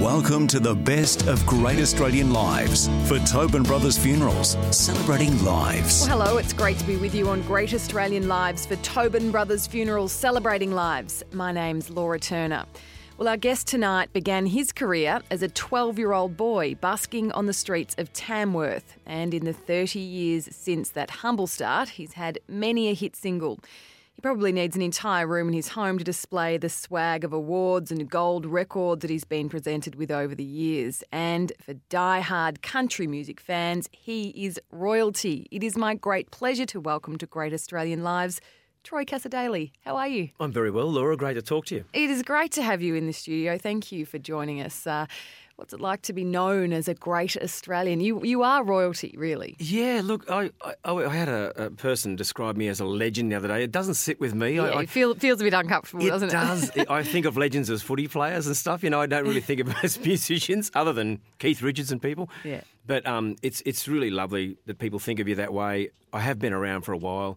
Welcome to the best of Great Australian Lives for Tobin Brothers Funerals, celebrating lives. Well, hello, it's great to be with you on Great Australian Lives for Tobin Brothers Funerals, celebrating lives. My name's Laura Turner. Well, our guest tonight began his career as a 12-year-old boy busking on the streets of Tamworth. And in the 30 years since that humble start, he's had many a hit single. He probably needs an entire room in his home to display the swag of awards and gold records that he's been presented with over the years. And for die-hard country music fans, he is royalty. It is my great pleasure to welcome to Great Australian Lives, Troy Cassar-Daley. How are you? I'm very well, Laura. Great to talk to you. It is great to have you in the studio. Thank you for joining us. What's it like to be known as a great Australian? You are royalty, really. Yeah, look, I had a person describe me as a legend the other day. It doesn't sit with me. Yeah, it feels a bit uncomfortable, doesn't it? It does. I think of legends as footy players and stuff. You know, I don't really think of them as musicians other than Keith Richards and people. Yeah. But it's really lovely that people think of you that way. I have been around for a while.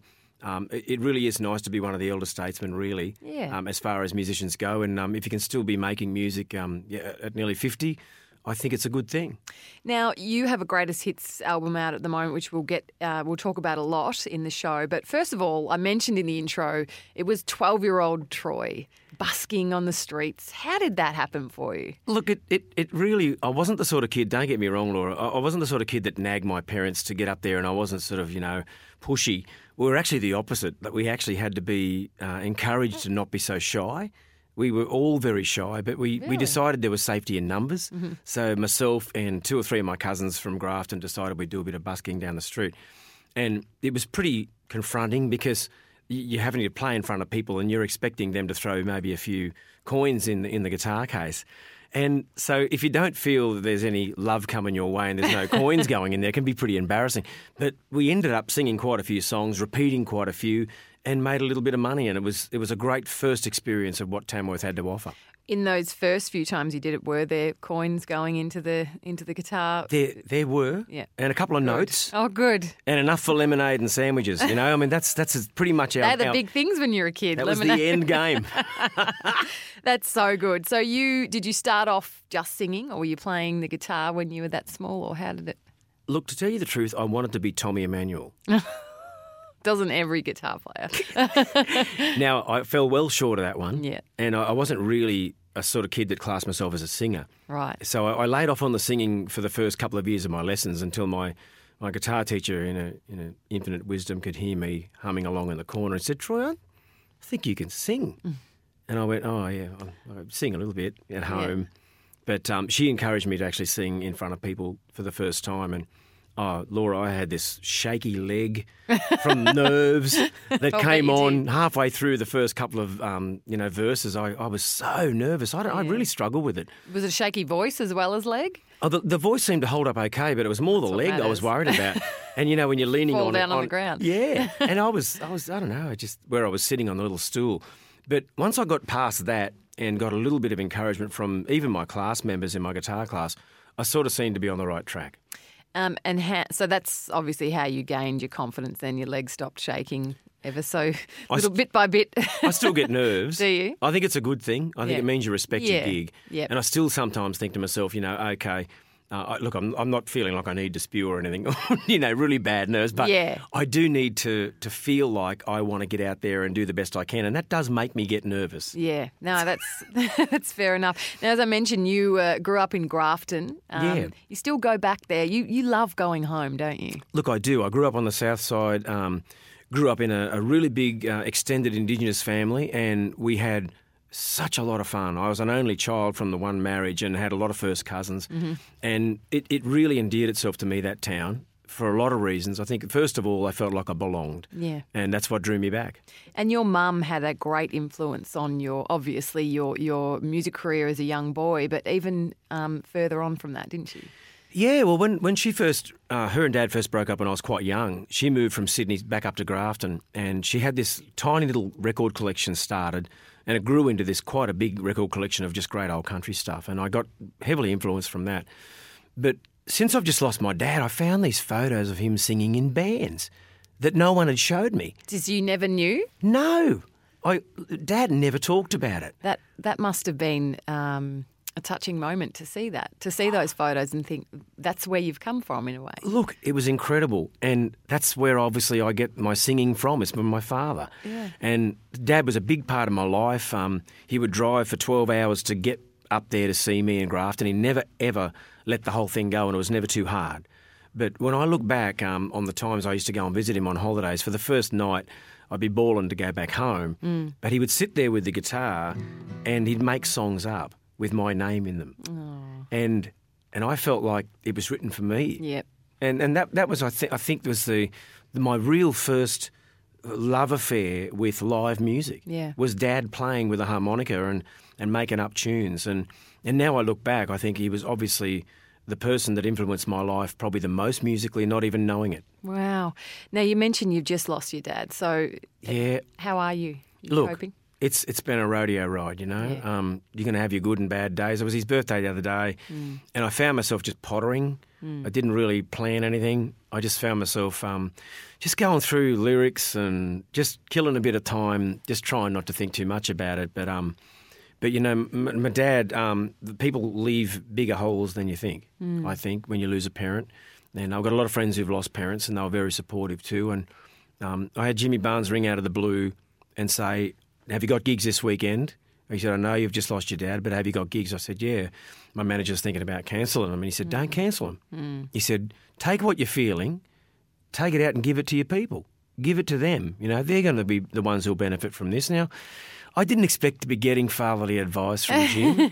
It really is nice to be one of the elder statesmen, really, as far as musicians go. And if you can still be making music at nearly 50, I think it's a good thing. Now, you have a greatest hits album out at the moment, which we'll talk about a lot in the show. But first of all, I mentioned in the intro, it was 12-year-old Troy busking on the streets. How did that happen for you? Look, it really, I wasn't the sort of kid, don't get me wrong, Laura, I wasn't the sort of kid that nagged my parents to get up there, and I wasn't sort of, pushy. We were actually the opposite, that we actually had to be encouraged to not be so shy. We were all very shy, but we decided there was safety in numbers. Mm-hmm. So myself and 2 or 3 of my cousins from Grafton decided we'd do a bit of busking down the street. And it was pretty confronting because you're having to play in front of people and you're expecting them to throw maybe a few coins in the guitar case. And so if you don't feel that there's any love coming your way and there's no coins going in there, it can be pretty embarrassing. But we ended up singing quite a few songs, repeating quite a few, and made a little bit of money. And it was a great first experience of what Tamworth had to offer. In those first few times you did it, were there coins going into the guitar? There were, and a couple of notes. Oh, good. And enough for lemonade and sandwiches. I mean, that's pretty much our... They're the big things when you're a kid. That lemonade. was the end game. That's so good. So did you start off just singing, or were you playing the guitar when you were that small, or how did it... Look, to tell you the truth, I wanted to be Tommy Emmanuel. Doesn't every guitar player? Now, I fell well short of that one. Yeah. And I wasn't really a sort of kid that classed myself as a singer. Right. So I laid off on the singing for the first couple of years of my lessons until my guitar teacher, in infinite wisdom, could hear me humming along in the corner and said, "Troy, I think you can sing." And I went, "Oh, yeah, I sing a little bit at home." Yeah. But she encouraged me to actually sing in front of people for the first time. And Laura, I had this shaky leg from nerves that came on halfway through the first couple of, verses. I was so nervous. I really struggled with it. Was it a shaky voice as well as leg? Oh, the voice seemed to hold up okay, but it was more the leg I was worried about. And, when you're leaning Fall down on the ground. Yeah. And I don't know, just where I was sitting on the little stool. But once I got past that and got a little bit of encouragement from even my class members in my guitar class, I sort of seemed to be on the right track. So that's obviously how you gained your confidence then, your legs stopped shaking ever so bit by bit. I still get nerves. Do you? I think it's a good thing. I think it means you respect your gig. Yep. And I still sometimes think to myself, okay, look, I'm not feeling like I need to spew or anything, really bad nerves, but I do need to feel like I want to get out there and do the best I can, and that does make me get nervous. Yeah, no, that's fair enough. Now, as I mentioned, you grew up in Grafton. You still go back there. You love going home, don't you? Look, I do. I grew up on the south side, grew up in a really big extended Indigenous family, and we had such a lot of fun. I was an only child from the one marriage and had a lot of first cousins. Mm-hmm. And it really endeared itself to me, that town, for a lot of reasons. I think, first of all, I felt like I belonged. Yeah. And that's what drew me back. And your mum had a great influence on your music career as a young boy, but even further on from that, didn't she? Yeah, well, when she first, her and Dad first broke up when I was quite young, she moved from Sydney back up to Grafton, and she had this tiny little record collection started, and it grew into this quite a big record collection of just great old country stuff, and I got heavily influenced from that. But since I've just lost my dad, I found these photos of him singing in bands that no one had showed me. Did you never knew? No. Dad never talked about it. That must have been a touching moment to see those photos and think that's where you've come from in a way. Look, it was incredible, and that's where obviously I get my singing from. It's from my father. Yeah. And Dad was a big part of my life. He would drive for 12 hours to get up there to see me in Grafton. He never, ever let the whole thing go, and it was never too hard. But when I look back on the times I used to go and visit him on holidays, for the first night I'd be bawling to go back home. But he would sit there with the guitar and he'd make songs up with my name in them. Oh. And I felt like it was written for me. Yep. And that was, I think was my real first love affair with live music. Yeah. Was Dad playing with a harmonica and making up tunes. And now I look back, I think he was obviously the person that influenced my life probably the most musically, not even knowing it. Wow. Now, you mentioned you've just lost your dad. So Yeah. how are you? Look, coping? it's been a rodeo ride, you know. Yeah. You're going to have your good and bad days. It was his birthday the other day, and I found myself just pottering. I didn't really plan anything. I just found myself just going through lyrics and just killing a bit of time, just trying not to think too much about it. But you know, my dad, people leave bigger holes than you think, I think, when you lose a parent. And I've got a lot of friends who've lost parents, and they were very supportive too. And I had Jimmy Barnes ring out of the blue and say, "Have you got gigs this weekend?" He said, "I know you've just lost your dad, but have you got gigs?" I said, "Yeah." My manager's thinking about cancelling them. And he said, "Don't cancel them." He said, "Take what you're feeling, take it out and give it to your people. Give it to them. You know, they're going to be the ones who'll benefit from this." Now, I didn't expect to be getting fatherly advice from Jim,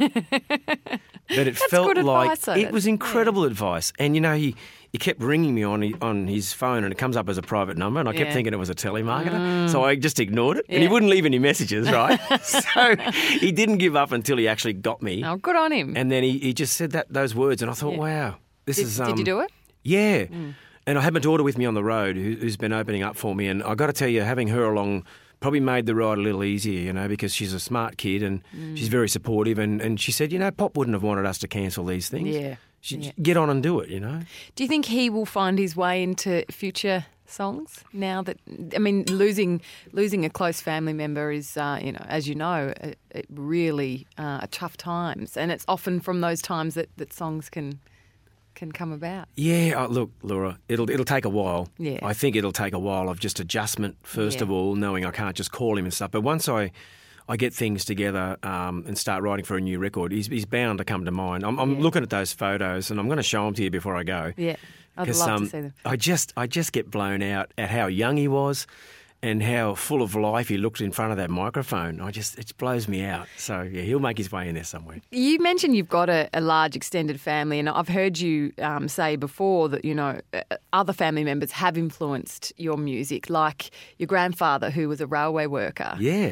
but it felt good like advice, though. it was incredible advice. And, you know, he kept ringing me on his phone, and it comes up as a private number, and I kept thinking it was a telemarketer, so I just ignored it. And he wouldn't leave any messages, right? So he didn't give up until he actually got me. Oh, good on him. And then he just said those words, and I thought, wow, this is... Did you do it? Yeah. And I had my daughter with me on the road who's been opening up for me, and I got to tell you, having her along probably made the ride a little easier, you know, because she's a smart kid and she's very supportive, and she said, you know, Pop wouldn't have wanted us to cancel these things. Yeah. Get on and do it, you know. Do you think he will find his way into future songs now that, I mean, losing a close family member is, you know, as you know, it really tough times, and it's often from those times that songs can come about. Yeah, look, Laura, it'll take a while. Yeah. I think it'll take a while of just adjustment, first of all, knowing I can't just call him and stuff. But once I get things together and start writing for a new record, he's bound to come to mind. I'm looking at those photos, and I'm going to show them to you before I go. Yeah, I'd love to see them. I just get blown out at how young he was and how full of life he looked in front of that microphone. It blows me out. So, yeah, he'll make his way in there somewhere. You mentioned you've got a large extended family, and I've heard you say before that, you know, other family members have influenced your music, like your grandfather, who was a railway worker. Yeah.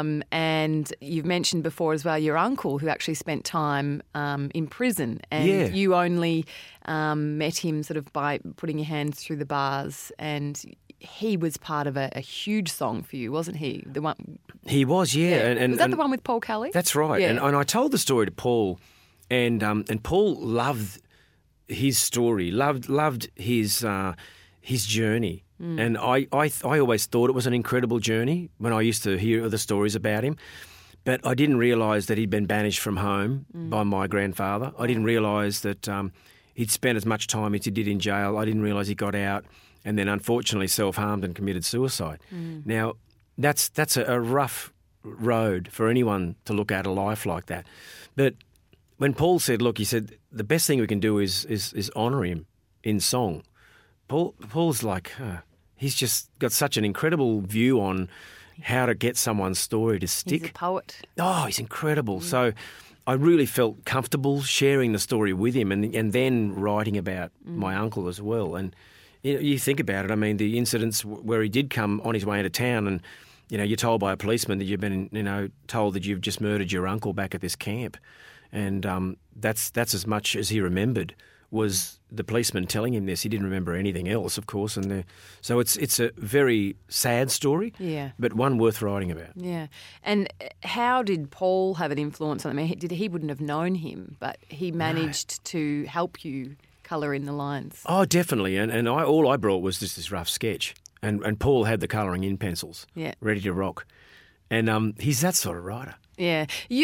And you've mentioned before as well your uncle, who actually spent time in prison, and you only met him sort of by putting your hands through the bars, and he was part of a huge song for you, wasn't he? The one he was, yeah. And was that the one with Paul Kelly? That's right. Yeah. And I told the story to Paul, and Paul loved his story, loved his journey. And I always thought it was an incredible journey when I used to hear other stories about him. But I didn't realise that he'd been banished from home by my grandfather. I didn't realise that he'd spent as much time as he did in jail. I didn't realise he got out and then unfortunately self-harmed and committed suicide. Now, that's a rough road for anyone to look at a life like that. But when Paul said, look, he said, the best thing we can do is honour him in song. Paul's like, he's just got such an incredible view on how to get someone's story to stick. He's a poet. Oh, he's incredible. So I really felt comfortable sharing the story with him and then writing about my uncle as well. And you think about it, I mean, the incidents where he did come on his way into town and, you know, you're told by a policeman that you've been, you know, told that you've just murdered your uncle back at this camp. And that's as much as he remembered was the policeman telling him this. He didn't remember anything else, of course. And so it's a very sad story, but one worth writing about. Yeah. And how did Paul have an influence on him? I mean, he wouldn't have known him, but he managed to help you colour in the lines. Oh, definitely. And all I brought was just this rough sketch. And Paul had the colouring in pencils, ready to rock. And he's that sort of writer. Yeah.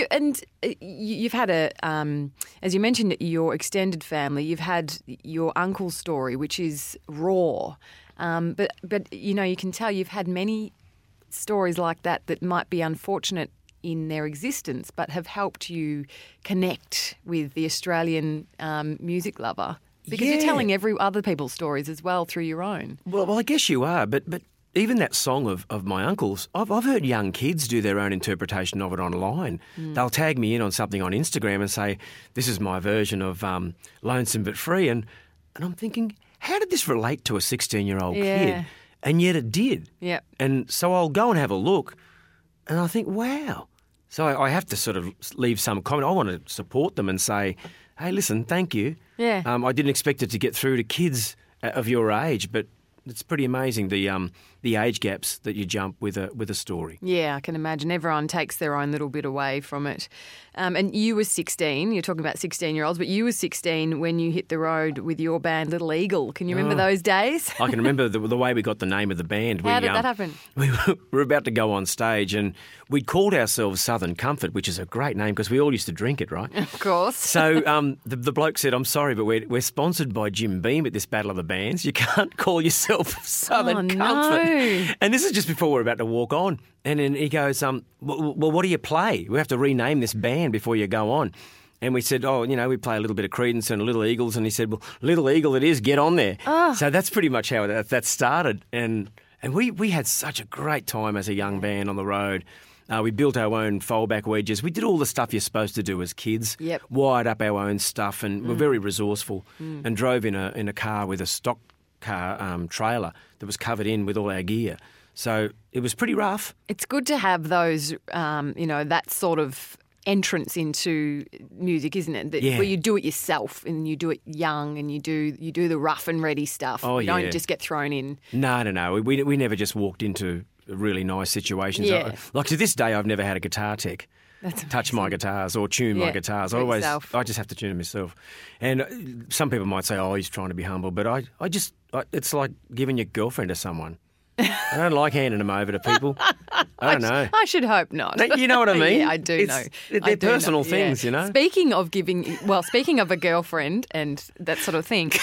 You've had as you mentioned, your extended family, you've had your uncle's story, which is raw. But you can tell you've had many stories like that might be unfortunate in their existence, but have helped you connect with the Australian music lover. Because you're telling other people's stories as well through your own. Well, I guess you are, but even that song of my uncle's, I've heard young kids do their own interpretation of it online. They'll tag me in on something on Instagram and say, this is my version of Lonesome But Free. And I'm thinking, how did this relate to a 16-year-old kid? And yet it did. Yeah. And so I'll go and have a look and I think, wow. So I have to sort of leave some comment. I want to support them and say, hey, listen, thank you. Yeah. I didn't expect it to get through to kids of your age, but it's pretty amazing the age gaps that you jump with a story. Yeah, I can imagine. Everyone takes their own little bit away from it. And you were 16. You're talking about 16-year-olds, but you were 16 when you hit the road with your band Little Eagle. Can you remember those days? I can remember the way we got the name of the band. How did that happen? We were about to go on stage and we'd called ourselves Southern Comfort, which is a great name because we all used to drink it, right? Of course. So the bloke said, I'm sorry, but we're sponsored by Jim Beam at this Battle of the Bands. You can't call yourself Southern Comfort. No. And this is just before we're about to walk on. And then he goes, well, what do you play? We have to rename this band before you go on. And we said, we play a little bit of Creedence and Little Eagles. And he said, well, Little Eagle it is, get on there. Oh. So that's pretty much how that started. And we had such a great time as a young band on the road. We built our own foldback wedges. We did all the stuff you're supposed to do as kids. Yep. Wired up our own stuff and were very resourceful and drove in a car with a stock car trailer that was covered in with all our gear. So it was pretty rough. It's good to have those, that sort of entrance into music, isn't it? Where you do it yourself and you do it young and you do the rough and ready stuff. Oh, you don't just get thrown in. No. We never just walked into really nice situations. Yeah. Like to this day, I've never had a guitar tech touch my guitars or tune my guitars. I just have to tune them myself. And some people might say, oh, he's trying to be humble, but it's like giving your girlfriend to someone. I don't like handing them over to people. I don't know. I should hope not. You know what I mean? Yeah, I do know. They're personal things, you know. Speaking of a girlfriend and that sort of thing,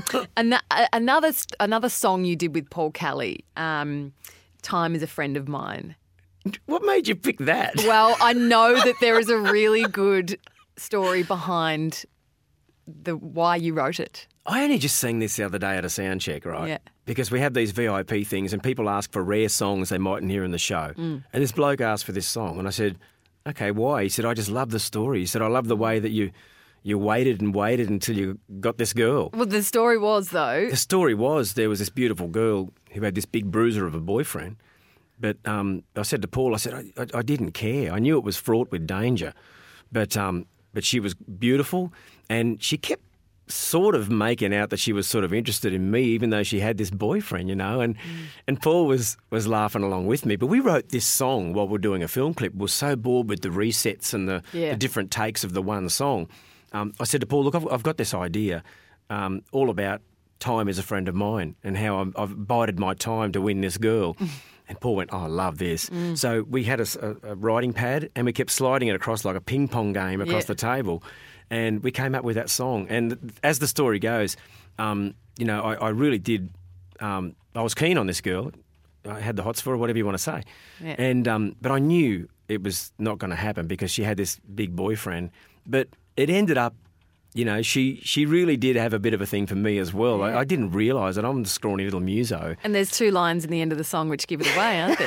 another song you did with Paul Kelly, Time Is a Friend of Mine. What made you pick that? Well, I know that there is a really good story behind why you wrote it. I only just sang this the other day at a sound check, right? Yeah. Because we have these VIP things and people ask for rare songs they mightn't hear in the show. And this bloke asked for this song and I said, okay, why? He said, I just love the story. He said, I love the way that you waited and waited until you got this girl. Well, the story was, though. The story was there was this beautiful girl who had this big bruiser of a boyfriend. But I said to Paul, I didn't care. I knew it was fraught with danger. But she was beautiful and she kept sort of making out that she was sort of interested in me, even though she had this boyfriend, you know. And Paul was laughing along with me. But we wrote this song while we were doing a film clip. We were so bored with the resets and the different takes of the one song. I said to Paul, look, I've got this idea all about time is a friend of mine and how I've bided my time to win this girl. And Paul went, oh, I love this. So we had a writing pad and we kept sliding it across like a ping pong game across the table. And we came up with that song. And as the story goes, I really did. I was keen on this girl. I had the hots for her, whatever you want to say. Yeah. And but I knew it was not going to happen because she had this big boyfriend. But it ended up, she really did have a bit of a thing for me as well. Yeah. I didn't realise it. I'm the scrawny little muso. And there's two lines in the end of the song which give it away, aren't there?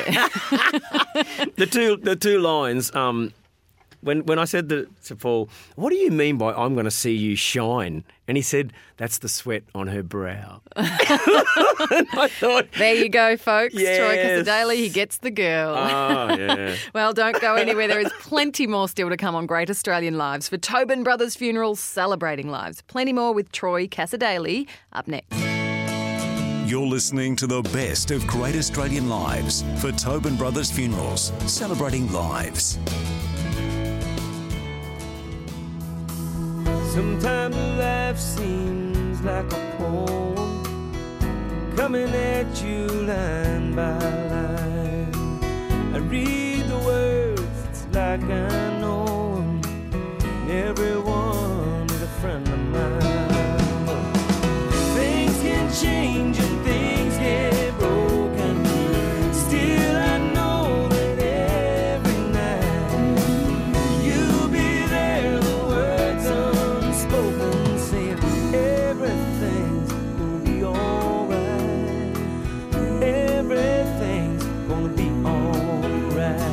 The two lines. When I said to Paul, what do you mean by I'm going to see you shine? And he said, that's the sweat on her brow. And I thought... There you go, folks. Yes. Troy Cassar-Daley, he gets the girl. Oh, yeah. Well, don't go anywhere. There is plenty more still to come on Great Australian Lives for Tobin Brothers Funerals Celebrating Lives. Plenty more with Troy Cassar-Daley up next. You're listening to the best of Great Australian Lives for Tobin Brothers Funerals Celebrating Lives. Sometimes life seems like a poem coming at you line by line. I read the words, it's like like I know him. Everyone is a friend of mine. But things can change and things get broken. Still I know that every night you'll be there, the words unspoken, saying everything's gonna be alright. Everything's gonna be alright.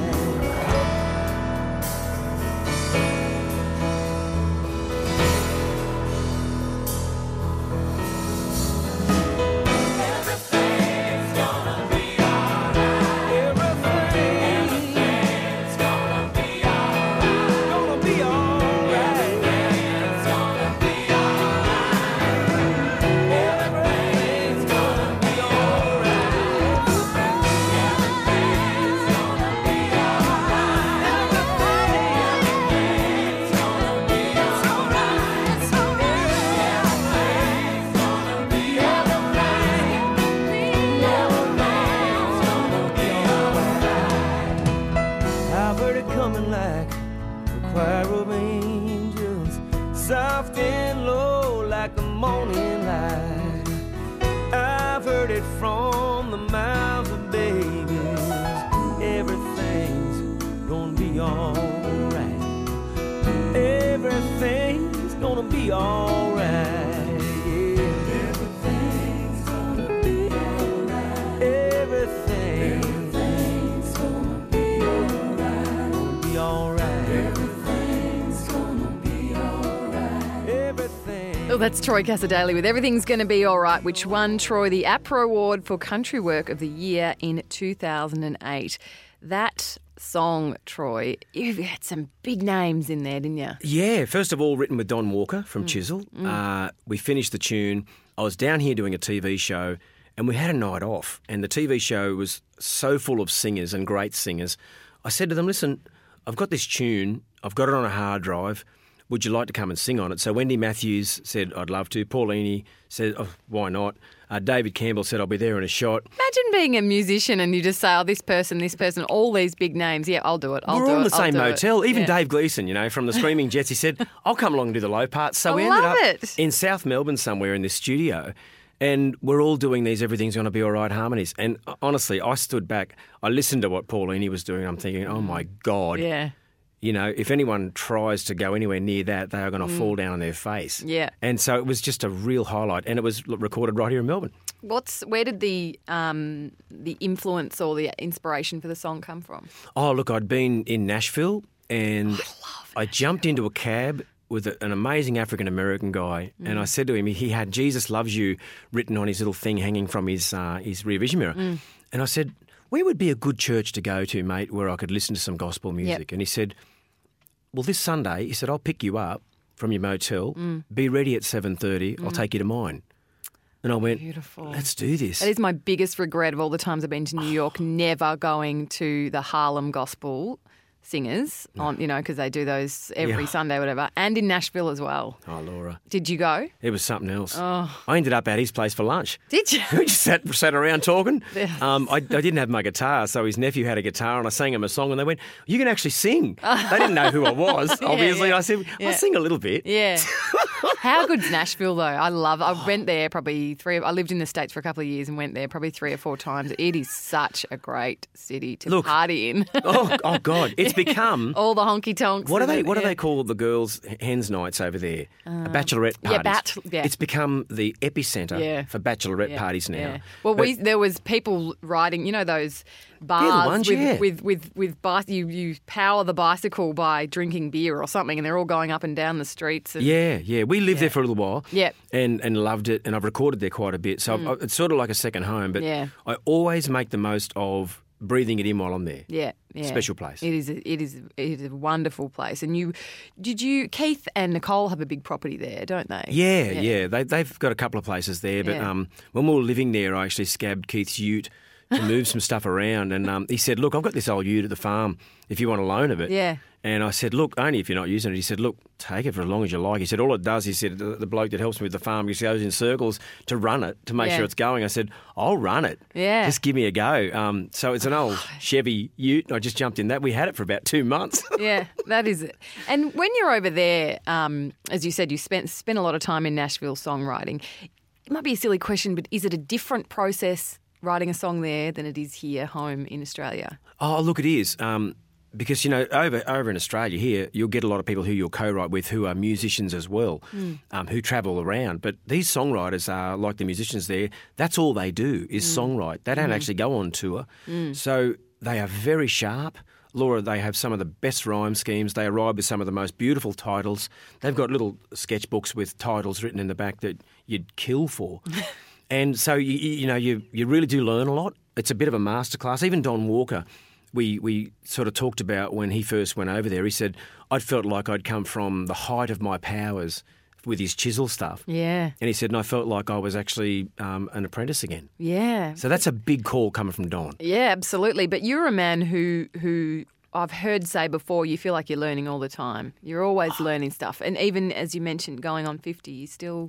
I've heard it coming like a choir of angels, soft and low like the morning light. I've heard it from the mouths of babies. Everything's gonna be alright. Everything's gonna be alright. Everything's gonna be alright. Everything's gonna be alright. Be alright. Everything's gonna be alright. Everything. Oh, that's Troy Cassar-Daley with Everything's Gonna Be Alright, which won Troy the APRA Award for Country Work of the Year in 2008. That song, Troy, you had some big names in there, didn't you? Yeah, first of all, written with Don Walker from Chisel. We finished the tune. I was down here doing a TV show and we had a night off, and the TV show was so full of singers and great singers. I said to them, listen, I've got this tune. I've got it on a hard drive. Would you like to come and sing on it? So Wendy Matthews said, I'd love to. Paulini said, oh, why not? David Campbell said, I'll be there in a shot. Imagine being a musician and you just say, oh, this person, all these big names. Yeah, I'll do it. We're all in the same motel. Even Dave Gleeson, from the Screaming Jets, he said, I'll come along and do the low parts. So we ended up in South Melbourne somewhere in this studio, and we're all doing these Everything's Gonna Be Alright harmonies. And honestly, I stood back. I listened to what Paulini was doing. I'm thinking, oh, my God. Yeah. If anyone tries to go anywhere near that, they are going to fall down on their face. Yeah. And so it was just a real highlight, and it was recorded right here in Melbourne. Where did the influence or the inspiration for the song come from? Oh, look, I'd been in Nashville, and I jumped into a cab with an amazing African-American guy, and I said to him, he had Jesus Loves You written on his little thing hanging from his rear vision mirror. And I said, where would be a good church to go to, mate, where I could listen to some gospel music? Yep. And he said, well, this Sunday, he said, I'll pick you up from your motel, be ready at 7:30, I'll take you to mine. And I went, beautiful. Let's do this. That is my biggest regret of all the times I've been to New York, never going to the Harlem Gospel singers, because they do those every Sunday, whatever, and in Nashville as well. Oh, Laura. Did you go? It was something else. Oh. I ended up at his place for lunch. Did you? We just sat around talking. I didn't have my guitar, so his nephew had a guitar, and I sang him a song, and they went, you can actually sing. They didn't know who I was, obviously. Yeah. I said, I'll sing a little bit. Yeah. How good's Nashville, though? I went there probably I lived in the States for a couple of years and went there probably 3 or 4 times. It is such a great city to party in. oh, God. It's become... all the honky tonks. What do they call the girls' hens nights over there? Bachelorette parties. It's become the epicentre for bachelorette parties now. Yeah. Well, there was people riding, those bars with bike. You power the bicycle by drinking beer or something, and they're all going up and down the streets. And, we lived there for a little while. Yeah. And loved it, and I've recorded there quite a bit. So it's sort of like a second home. But I always make the most of breathing it in while I'm there. Yeah. Special place. It is a wonderful place. And Keith and Nicole have a big property there, don't they? Yeah. They've got a couple of places there. But when we were living there, I actually scabbed Keith's ute to move some stuff around. And he said, look, I've got this old ute at the farm if you want a loan of it. Yeah. And I said, look, only if you're not using it. He said, look, take it for as long as you like. He said, all it does, he said, the bloke that helps me with the farm, he goes in circles to run it, to make Yeah. sure it's going. I said, I'll run it. Yeah. Just give me a go. So it's an old Chevy ute, and I just jumped in that. We had it for about 2 months. Yeah, that is it. And when you're over there, as you said, you spent a lot of time in Nashville songwriting. It might be a silly question, but is it a different process writing a song there than it is here, home in Australia? Oh, look, it is. Because, over in Australia here, you'll get a lot of people who you'll co-write with who are musicians as well, who travel around. But these songwriters are like the musicians there. That's all they do is songwrite. They don't actually go on tour. So they are very sharp. Laura, they have some of the best rhyme schemes. They arrive with some of the most beautiful titles. They've got little sketchbooks with titles written in the back that you'd kill for. And so, you really do learn a lot. It's a bit of a masterclass. Even Don Walker, we sort of talked about when he first went over there. He said, I felt like I'd come from the height of my powers with his chisel stuff. Yeah. And he said, and I felt like I was actually an apprentice again. Yeah. So that's a big call coming from Don. Yeah, absolutely. But you're a man who I've heard say before, you feel like you're learning all the time. You're always learning stuff. And even, as you mentioned, going on 50, you're still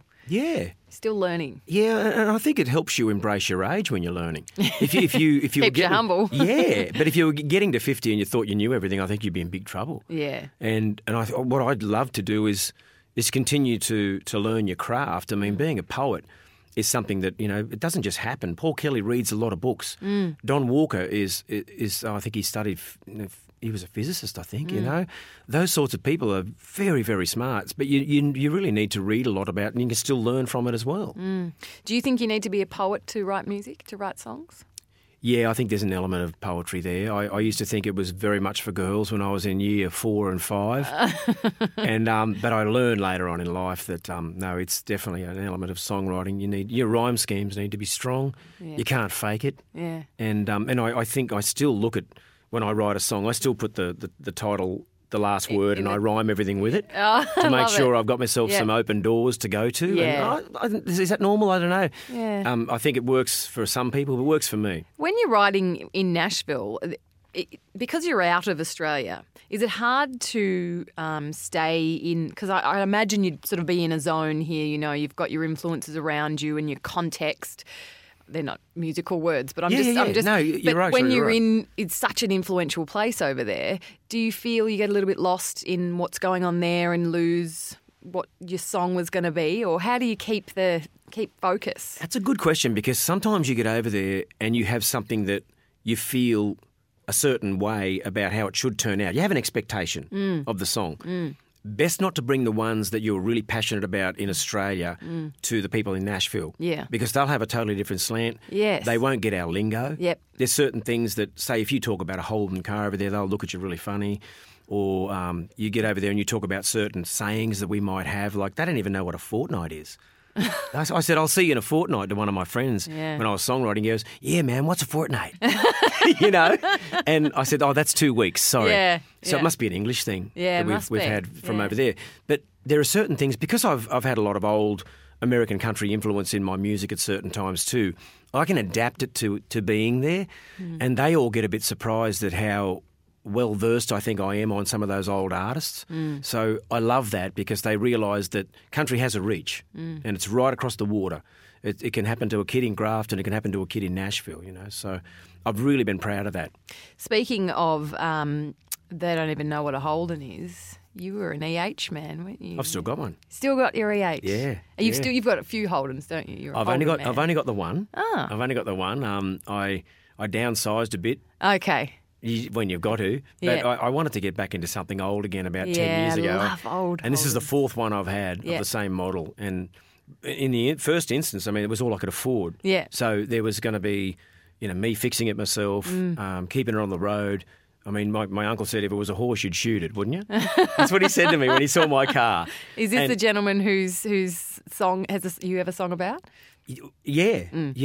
learning. Yeah, and I think it helps you embrace your age when you're learning. If you Keeps you humble. Yeah, but if you were getting to 50 and you thought you knew everything, I think you'd be in big trouble. Yeah. And what I'd love to do is continue to learn your craft. I mean, being a poet is something that, it doesn't just happen. Paul Kelly reads a lot of books. Don Walker is I think he studied, he was a physicist, I think, Those sorts of people are very, very smart. But you really need to read a lot about it, and you can still learn from it as well. Do you think you need to be a poet to write music, to write songs? Yeah, I think there's an element of poetry there. I used to think it was very much for girls when I was in year 4 and 5. But I learned later on in life that, no, it's definitely an element of songwriting. Your rhyme schemes need to be strong. Yeah. You can't fake it. Yeah. And I think I still look at, when I write a song, I still put the title, the last word, and I rhyme everything with it to make sure I've got myself some open doors to go to. Yeah. And is that normal? I don't know. Yeah. I think it works for some people, but it works for me. When you're writing in Nashville, because you're out of Australia, is it hard to stay in? Because I imagine you'd sort of be in a zone here. You've got your influences around you and your context. They're not musical words, but I'm just. No, you're but right. when you're right. it's such an influential place over there. Do you feel you get a little bit lost in what's going on there and lose what your song was going to be, or how do you keep focus? That's a good question, because sometimes you get over there and you have something that you feel a certain way about how it should turn out. You have an expectation of the song. Best not to bring the ones that you're really passionate about in Australia to the people in Nashville. Yeah. Because they'll have a totally different slant. Yes. They won't get our lingo. Yep. There's certain things that, say, if you talk about a Holden car over there, they'll look at you really funny. Or you get over there and you talk about certain sayings that we might have, like they don't even know what a fortnight is. I said, I'll see you in a fortnight to one of my friends when I was songwriting. He goes, yeah, man, what's a fortnight? And I said, oh, that's 2 weeks, sorry. Yeah, so it must be an English thing that we've had from over there. But there are certain things, because I've had a lot of old American country influence in my music at certain times too, I can adapt it to being there. And they all get a bit surprised at how well-versed I think I am on some of those old artists. So I love that, because they realise that country has a reach and it's right across the water. It can happen to a kid in Grafton, it can happen to a kid in Nashville, So I've really been proud of that. Speaking of, they don't even know what a Holden is. You were an EH man, weren't you? I've still got one. Still got your EH? Yeah. You've got a few Holdens, don't you? I've only got the one. Ah. I've only got the one. I downsized a bit. Okay. When you've got to. But Yeah. I wanted to get back into something old again about 10 years ago. I love old And this is the Holdens. fourth one I've had of the same model. And in the first instance, I mean, it was all I could afford. Yeah. So there was going to be, me fixing it myself, keeping it on the road. I mean, my uncle said if it was a horse, you'd shoot it, wouldn't you? That's what he said to me when he saw my car. Is this the gentleman whose song you have a song about? Yeah.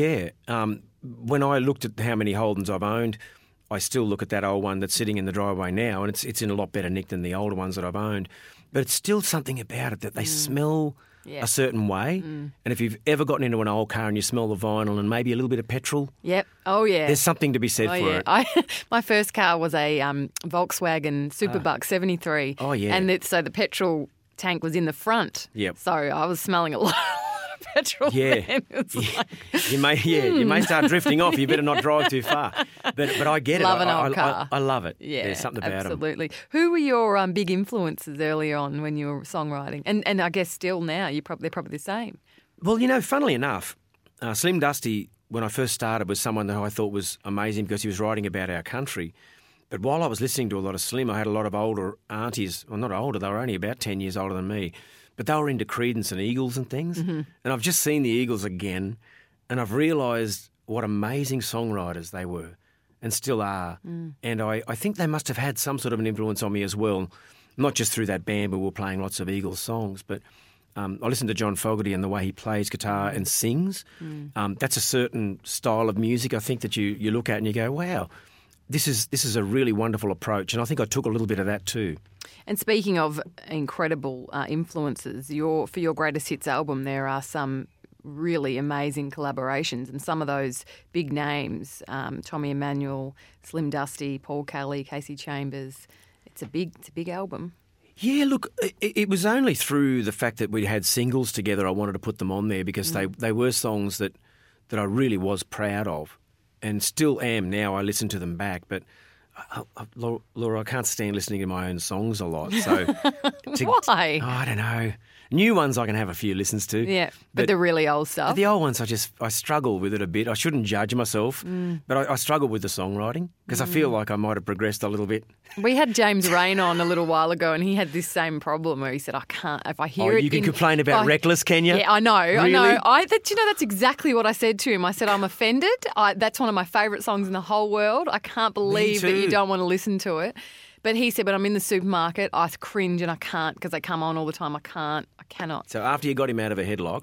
When I looked at how many Holdens I've owned, I still look at that old one that's sitting in the driveway now, and it's in a lot better nick than the older ones that I've owned. But it's still something about it that they smell Yeah. a certain way. And if you've ever gotten into an old car and you smell the vinyl and maybe a little bit of petrol, Yep. Oh, yeah. there's something to be said for it. My first car was a Volkswagen Superbuck 73. Oh, yeah. And so the petrol tank was in the front. Yep. So I was smelling a lot of petrol Yeah. then. It's like, You may start drifting off. You better not drive too far. But I get Love it. an old car. I love it. yeah, There's something about them. absolutely. Who were your big influences early on when you were songwriting? And I guess still now, they're probably the same. Well, funnily enough, Slim Dusty, when I first started, was someone that I thought was amazing because he was writing about our country. But while I was listening to a lot of Slim, I had a lot of older aunties, well, not older, they were only about 10 years older than me, but they were into Creedence and Eagles and things. And I've just seen the Eagles again, and I've realised what amazing songwriters they were and still are. And I think they must have had some sort of an influence on me as well, not just through that band where we were playing lots of Eagles songs, but I listen to John Fogerty and the way he plays guitar and sings. That's a certain style of music, I think, that you look at and you go, wow, this is a really wonderful approach. And I think I took a little bit of that too. And speaking of incredible influences, for your greatest hits album, there are some really amazing collaborations, and some of those big names, Tommy Emmanuel, Slim Dusty, Paul Kelly, Casey Chambers. It's a big album. Yeah, look, it was only through the fact that we had singles together I wanted to put them on there because they were songs that I really was proud of and still am now. I listen to them back, but Laura, I can't stand listening to my own songs a lot. So Why? I don't know. New ones I can have a few listens to. Yeah, but the really old stuff. The old ones I struggle with it a bit. I shouldn't judge myself, but I struggle with the songwriting because I feel like I might have progressed a little bit. We had James Rain on a little while ago, and he had this same problem where he said, "I can't. If I hear it, you can complain about Reckless, can you?" Yeah, I know. Really? I know. That's exactly what I said to him. I said, "I'm offended. That's one of my favourite songs in the whole world. I can't believe that you don't want to listen to it." But he said, "But I'm in the supermarket. I cringe and I can't because they come on all the time. I cannot." So after you got him out of a headlock,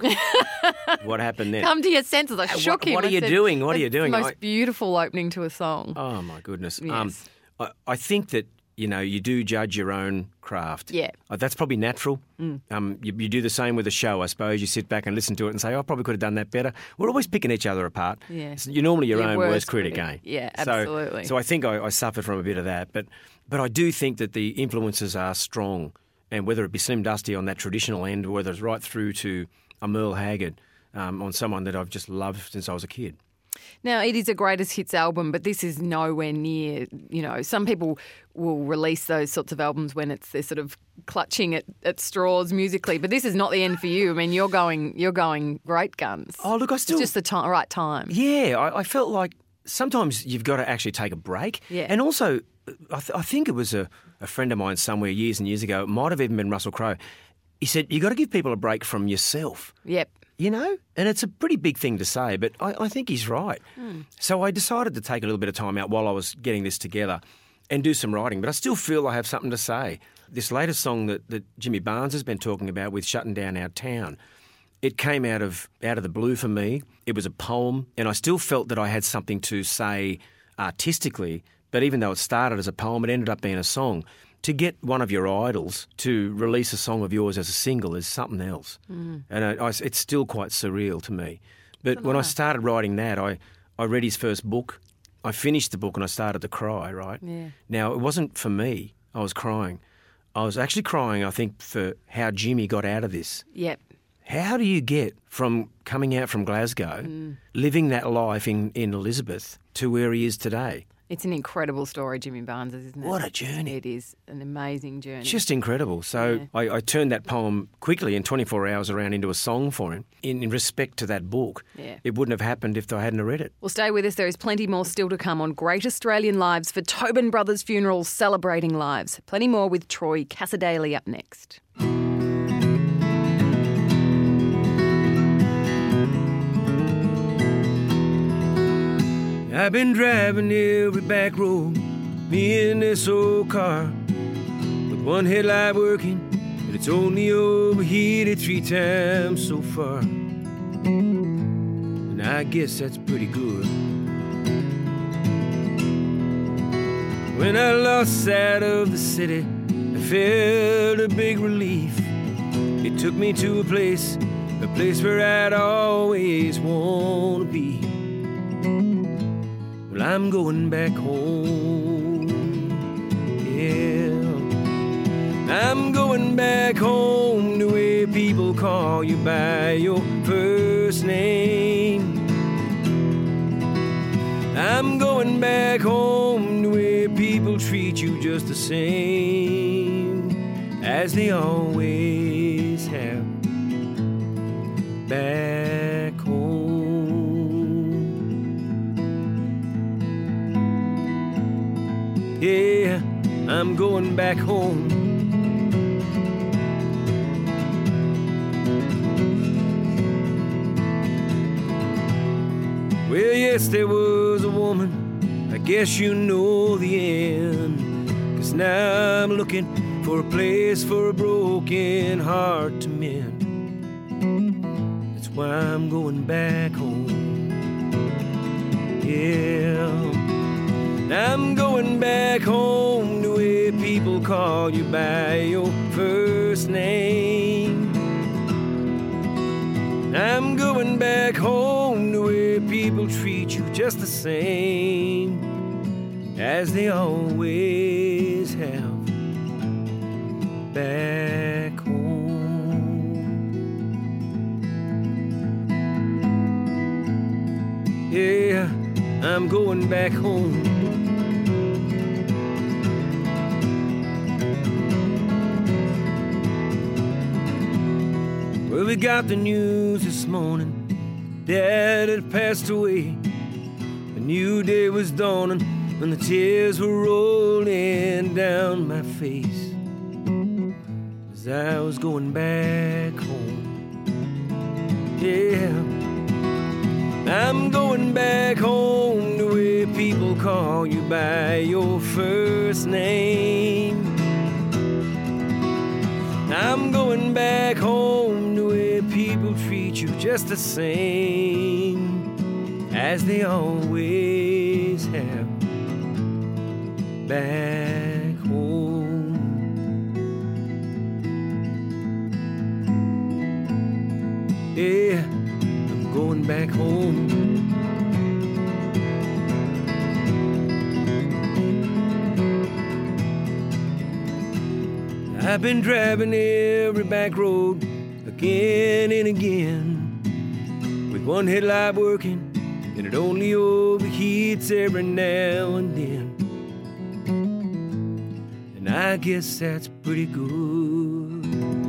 what happened then? Come to your senses. I shook him. What are you doing? What are you doing? The most beautiful opening to a song. Oh my goodness. Yes. I think that you do judge your own craft. Yeah. That's probably natural. You do the same with a show, I suppose. You sit back and listen to it and say, I probably could have done that better. We're always picking each other apart. Yeah. You're normally your own worst critic, eh? Yeah, absolutely. So I think I suffered from a bit of that. But I do think that the influences are strong. And whether it be Slim Dusty on that traditional end or whether it's right through to a Merle Haggard on someone that I've just loved since I was a kid. Now, it is a greatest hits album, but this is nowhere near, some people will release those sorts of albums when they're sort of clutching at straws musically, but this is not the end for you. I mean, you're going great guns. Oh, look, It's just the right time. Yeah, I felt like sometimes you've got to actually take a break. Yeah. And also, I think it was a friend of mine somewhere years and years ago, it might have even been Russell Crowe. He said, you got to give people a break from yourself. Yep. And it's a pretty big thing to say, but I think he's right. So I decided to take a little bit of time out while I was getting this together and do some writing, but I still feel I have something to say. This latest song that Jimmy Barnes has been talking about with Shutting Down Our Town, it came out of the blue for me. It was a poem, and I still felt that I had something to say artistically, but even though it started as a poem, it ended up being a song. To get one of your idols to release a song of yours as a single is something else. And it's still quite surreal to me. But when I started writing that, I read his first book. I finished the book and I started to cry, right? Yeah. Now, it wasn't for me. I was crying. I was actually crying, I think, for how Jimmy got out of this. Yep. How do you get from coming out from Glasgow, living that life in Elizabeth, to where he is today? It's an incredible story, Jimmy Barnes, isn't it? What a journey. It is an amazing journey. It's just incredible. So I turned that poem quickly in 24 hours around into a song for him. In respect to that book, it wouldn't have happened if I hadn't read it. Well, stay with us. There is plenty more still to come on Great Australian Lives for Tobin Brothers Funerals, celebrating lives. Plenty more with Troy Cassadaly up next. I've been driving every back road, me in this old car, with one headlight working, but it's only overheated 3 times so far. And I guess that's pretty good. When I lost sight of the city, I felt a big relief. It took me to a place where I'd always want to be. Well, I'm going back home, yeah. I'm going back home to where people call you by your first name. I'm going back home to where people treat you just the same as they always have back home. Yeah, I'm going back home. Well, yes, there was a woman, I guess you know the end. 'Cause now I'm looking for a place for a broken heart to mend. That's why I'm going back home. Yeah, I'm going back home to where people call you by your first name. I'm going back home to where people treat you just the same as they always have back home. Yeah, I'm going back home. Well, we got the news this morning, Dad had passed away. A new day was dawning when the tears were rolling down my face as I was going back home. Yeah, I'm going back home to where people call you by your first name. I'm going back home to where people treat you just the same as they always have back home. Yeah, I'm going back home. I've been driving every back road again and again, with one headlight working and it only overheats every now and then. And I guess that's pretty good.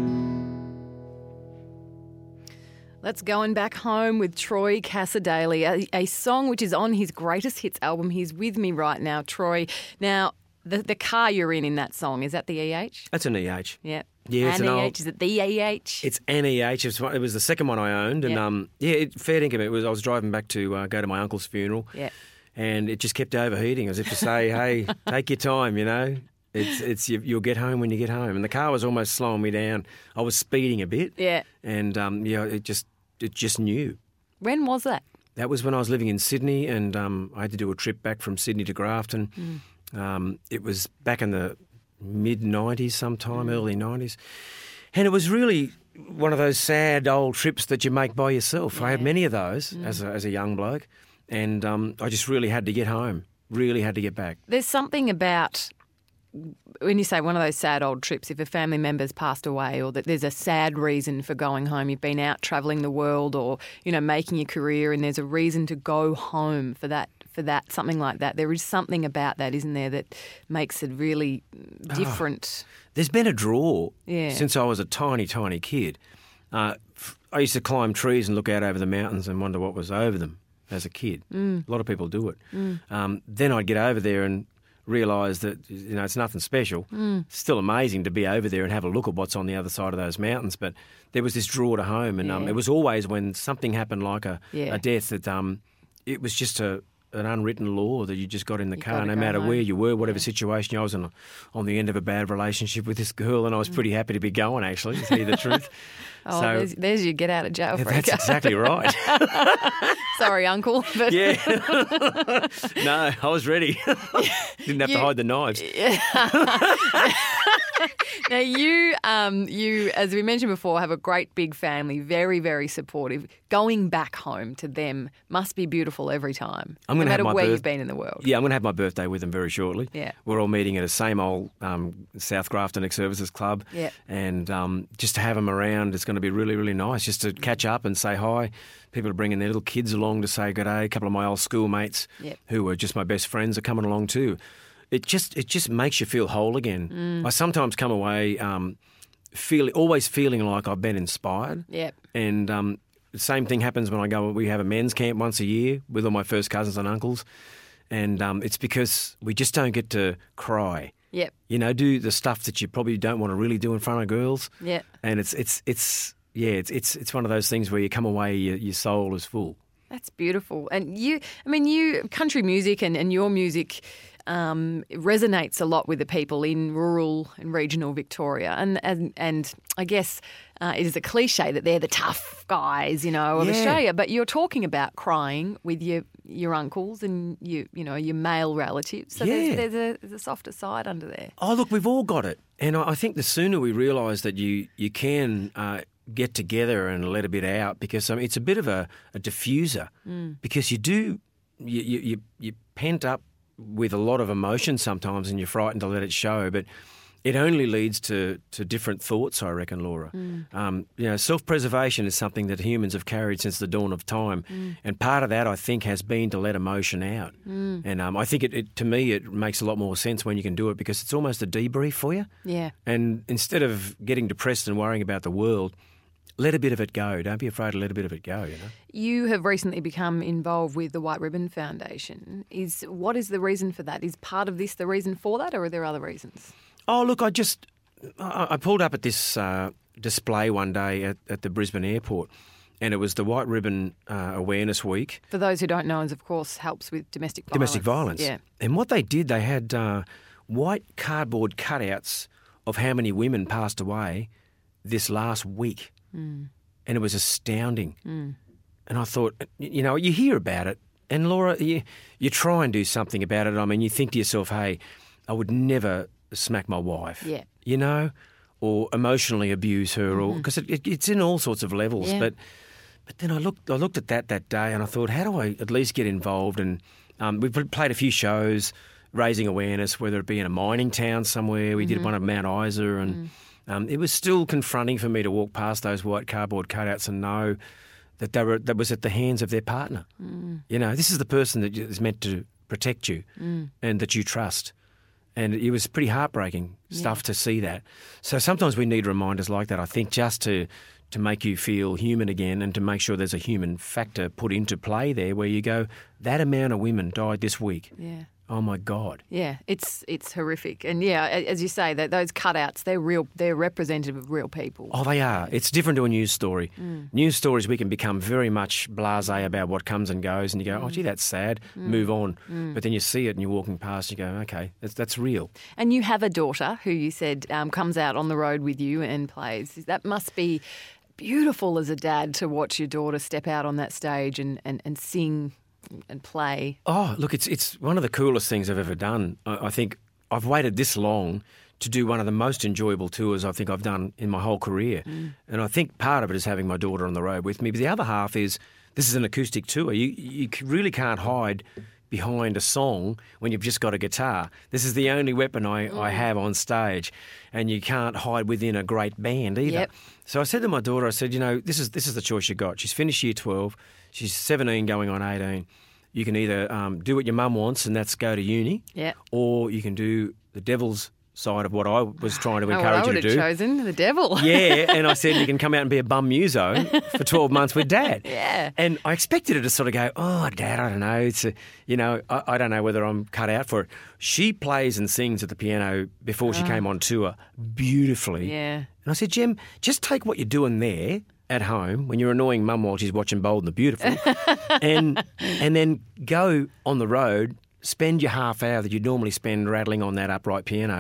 Let's Going Back Home with Troy Cassar-Daley, a song which is on his greatest hits album. He's with me right now, Troy. Now, the car you're in that song, is that the EH? That's an EH. Yeah. Yeah, it's an an EH. old- Is it the EH? It's an EH. It was the second one I owned, and fair dinkum. I was driving back to go to my uncle's funeral, and it just kept overheating, as if to say, "Hey, take your time, you know. You'll get home when you get home." And the car was almost slowing me down. I was speeding a bit, and it just knew. When was that? That was when I was living in Sydney, and I had to do a trip back from Sydney to Grafton. It was back in the mid-90s sometime, early 90s. And it was really one of those sad old trips that you make by yourself. I had many of those as a young bloke, and I just really had to get home, really had to get back. There's something about, when you say one of those sad old trips, if a family member's passed away or that there's a sad reason for going home, you've been out travelling the world or, making your career, and there's a reason to go home for that, something like that. There is something about that, isn't there, that makes it really different. There's been a draw Yeah. since I was a tiny, tiny kid. I used to climb trees and look out over the mountains and wonder what was over them as a kid. A lot of people do it. Then I'd get over there and realise that it's nothing special. It's still amazing to be over there and have a look at what's on the other side of those mountains. But there was this draw to home, and it was always when something happened like a death that it was just an unwritten law that you just got in the car, no matter where you were, whatever situation. I was on the end of a bad relationship with this girl, and I was pretty happy to be going, actually, to tell you the truth. Oh, So- there's your get out of jail free That's card. exactly right. Sorry, Uncle. But Yeah. No, I was ready. Didn't have to hide the knives. Now, you, as we mentioned before, have a great big family, very, very supportive. Going back home to them must be beautiful every time, I'm no gonna have matter my where birth- you've been in the world. Yeah, I'm going to have my birthday with them very shortly. Yeah. We're all meeting at a same old South Grafton Ex-Services Club. Yeah. And just to have them around, it's going to be really, really nice just to catch up and say hi. People are bringing their little kids along to say good day. A couple of my old schoolmates Yep. who were just my best friends are coming along too. It just makes you feel whole again. I sometimes come away always feeling like I've been inspired. Yep. And the same thing happens when I go. We have a men's camp once a year with all my first cousins and uncles, and it's because we just don't get to cry. Yep. You know, do the stuff that you probably don't want to really do in front of girls. Yep. And it's one of those things where you come away, your soul is full. That's beautiful. And you country music and your music resonates a lot with the people in rural and regional Victoria. And I guess it is a cliche that they're the tough guys, of Yeah. Australia. But you're talking about crying with your uncles and your male relatives. So Yeah. there's a softer side under there. Oh, look, we've all got it. And I think the sooner we realise that you can get together and let a bit out, because it's a bit of a diffuser, because you pent up with a lot of emotion sometimes and you're frightened to let it show, but it only leads to different thoughts, I reckon, Laura. Self-preservation is something that humans have carried since the dawn of time, and part of that, I think, has been to let emotion out. And I think to me it makes a lot more sense when you can do it, because it's almost a debrief for you. Yeah. And instead of getting depressed and worrying about the world, let a bit of it go. Don't be afraid to let a bit of it go, You have recently become involved with the White Ribbon Foundation. What is the reason for that? Is part of this the reason for that, or are there other reasons? Oh, look, I pulled up at this display one day at the Brisbane airport, and it was the White Ribbon Awareness Week. For those who don't know, it of course helps with domestic violence. Domestic violence. Yeah. And what they did, they had white cardboard cutouts of how many women passed away this last week. And it was astounding. And I thought, you hear about it, and Laura, you try and do something about it. I mean, you think to yourself, hey, I would never smack my wife, Yeah. or emotionally abuse her, or because it's in all sorts of levels. Yeah. But then I looked at that day, and I thought, how do I at least get involved? And we played a few shows raising awareness, whether it be in a mining town somewhere. We did one at Mount Isa, and it was still confronting for me to walk past those white cardboard cutouts and know that that was at the hands of their partner. This is the person that is meant to protect you and that you trust. And it was pretty heartbreaking stuff to see that. So sometimes we need reminders like that, I think, just to make you feel human again, and to make sure there's a human factor put into play there, where you go, that amount of women died this week. Yeah. Oh my God. Yeah, it's horrific. And yeah, as you say, those cutouts, they're real, they're representative of real people. Oh, they are. It's different to a news story. News stories, we can become very much blasé about what comes and goes, and you go, oh, gee, that's sad, move on. But then you see it and you're walking past and you go, okay, that's real. And you have a daughter who you said comes out on the road with you and plays. That must be beautiful as a dad to watch your daughter step out on that stage and sing and play. Oh, look, it's one of the coolest things I've ever done. I think I've waited this long to do one of the most enjoyable tours I think I've done in my whole career. And I think part of it is having my daughter on the road with me. But the other half is this is an acoustic tour. You really can't hide behind a song when you've just got a guitar. This is the only weapon I have on stage, and you can't hide within a great band either. Yep. So I said to my daughter, I said, this is the choice you got. She's finished year 12. She's 17 going on 18. You can either do what your mum wants, and that's go to uni, or you can do the devil's side of what I was trying to encourage you to do. I would have chosen the devil. Yeah, and I said you can come out and be a bum muso for 12 months with Dad. Yeah. And I expected her to sort of go, oh, Dad, I don't know. It's I don't know whether I'm cut out for it. She plays and sings at the piano before she came on tour beautifully. Yeah. And I said, Jem, just take what you're doing there at home when you're annoying Mum while she's watching Bold and the Beautiful, and then go on the road, spend your half hour that you'd normally spend rattling on that upright piano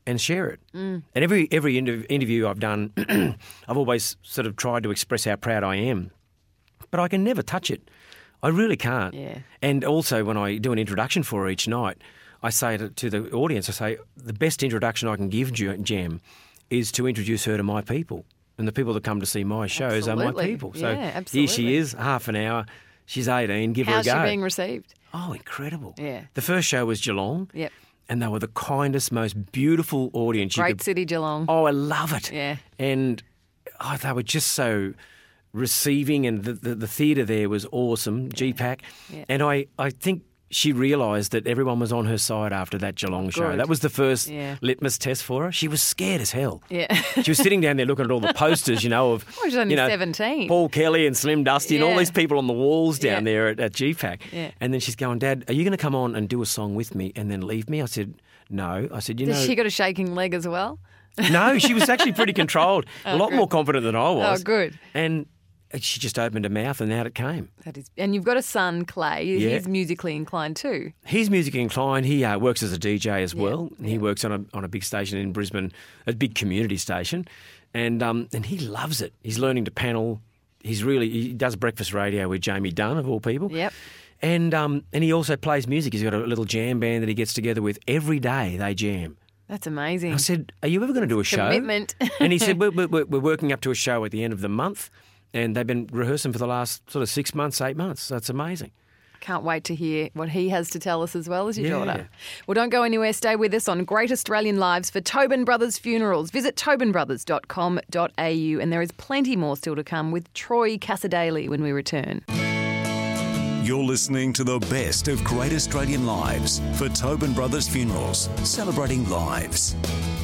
and share it. And every interview I've done, I've always sort of tried to express how proud I am. But I can never touch it. I really can't. Yeah. And also when I do an introduction for her each night, I say to the audience, I say, the best introduction I can give Jam is to introduce her to my people. And the people that come to see my shows are my Absolutely. people. So Yeah, here absolutely. she is, half an hour. She's 18. Give How's her a she go. being received? Oh, incredible. Yeah. The first show was Geelong. Yep. And they were the kindest, most beautiful audience. Great city, Geelong. Oh, I love it. Yeah. And they were just so receiving, and the theatre there was awesome, GPAC. Yeah. And I think she realised that everyone was on her side after that Geelong show. Good. That was the first Yeah. litmus test for her. She was scared as hell. Yeah. She was sitting down there looking at all the posters, of she's only 17. Paul Kelly and Slim Dusty and all Yeah. these people on the walls down Yeah. there at GPAC. Yeah. And then she's going, Dad, are you going to come on and do a song with me and then leave me? I said, no. I said, Has she got a shaking leg as well? No, she was actually pretty controlled, a lot good. more confident than I was. Oh, good. And she just opened her mouth and out it came. That is, and you've got a son, Clay. Yeah. He's musically inclined too. He's musically inclined. He works as a DJ as well. He works on a big station in Brisbane, a big community station, and he loves it. He's learning to panel. He does breakfast radio with Jamie Dunn, of all people. Yep. And he also plays music. He's got a little jam band that he gets together with every day. They jam. That's amazing. I said, are you ever going to do a show? Commitment. And he said, we're working up to a show at the end of the month, and they've been rehearsing for the last sort of 6 months, 8 months. That's amazing. Can't wait to hear what he has to tell us as well as your Yeah. daughter. Well, don't go anywhere. Stay with us on Great Australian Lives for Tobin Brothers Funerals. Visit tobinbrothers.com.au, and there is plenty more still to come with Troy Cassadaly when we return. You're listening to the best of Great Australian Lives for Tobin Brothers Funerals, celebrating lives.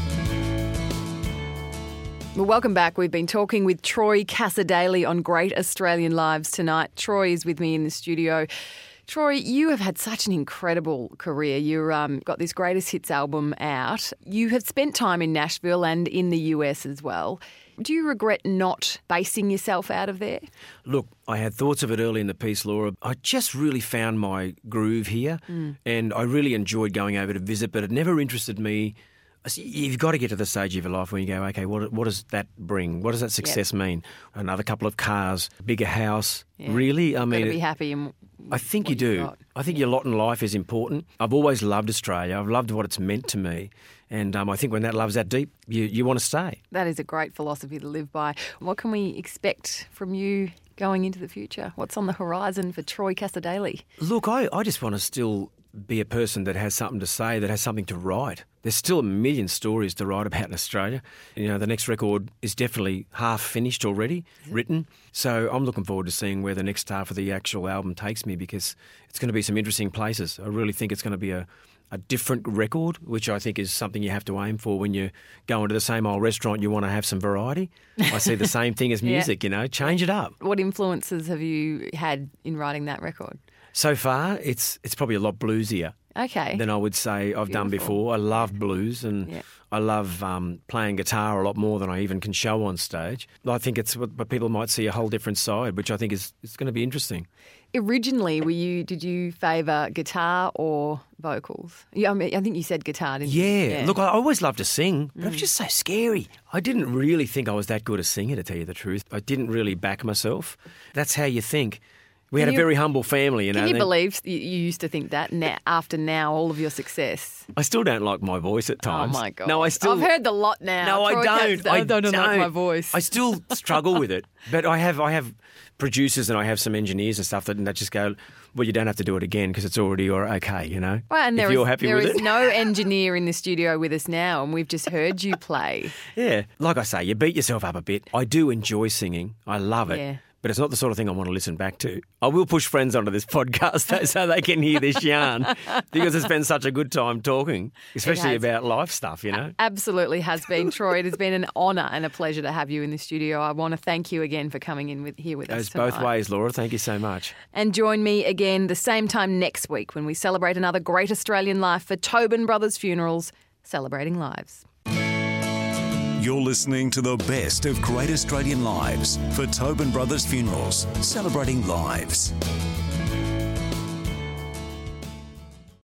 Well, welcome back. We've been talking with Troy Cassadaly on Great Australian Lives tonight. Troy is with me in the studio. Troy, you have had such an incredible career. You've got this Greatest Hits album out. You have spent time in Nashville and in the US as well. Do you regret not basing yourself out of there? Look, I had thoughts of it early in the piece, Laura. I just really found my groove here, and I really enjoyed going over to visit, but it never interested me. You've got to get to the stage of your life where you go, okay, what does that bring? What does that success mean? Another couple of cars, bigger house. Yeah. Really? I Got mean, to be happy in I think you what you've do. got. I think your lot in life is important. I've always loved Australia. I've loved what it's meant to me. And I think when that love's that deep, you want to stay. That is a great philosophy to live by. What can we expect from you going into the future? What's on the horizon for Troy Cassadaly? Look, I just want to still be a person that has something to say, that has something to write. There's still a million stories to write about in Australia. The next record is definitely half finished already, written. So I'm looking forward to seeing where the next half of the actual album takes me, because it's going to be some interesting places. I really think it's going to be a different record, which I think is something you have to aim for when you go into the same old restaurant. You want to have some variety. I see the same thing as music, change it up. What influences have you had in writing that record? So far, it's probably a lot bluesier Okay. than I would say I've done before. I love blues, and I love playing guitar a lot more than I even can show on stage. I think it's what people might see a whole different side, which I think is going to be interesting. Originally, did you favour guitar or vocals? Yeah, I think you said guitar, didn't you? Yeah. Look, I always loved to sing, but it was just so scary. I didn't really think I was that good a singer, to tell you the truth. I didn't really back myself. That's how you think. We had a very humble family, Can you believe you used to think that after all of your success? I still don't like my voice at times. Oh, my God. No, I've heard the lot now. No, I Troy don't. I don't like my voice. I still struggle with it, but I have producers and I have some engineers and stuff that just go, well, you don't have to do it again because it's already okay, Well, and if you're happy there with is it. no engineer in the studio with us now, and we've just heard you play. Yeah, like I say, you beat yourself up a bit. I do enjoy singing. I love it. Yeah. But it's not the sort of thing I want to listen back to. I will push friends onto this podcast so they can hear this yarn, because it's been such a good time talking, especially has. about life stuff, Absolutely has been, Troy. It has been an honour and a pleasure to have you in the studio. I want to thank you again for coming in here with us Goes tonight. both ways, Laura. Thank you so much. And join me again the same time next week when we celebrate another Great Australian Life for Tobin Brothers Funerals, celebrating lives. You're listening to the best of Great Australian Lives for Tobin Brothers Funerals, celebrating lives.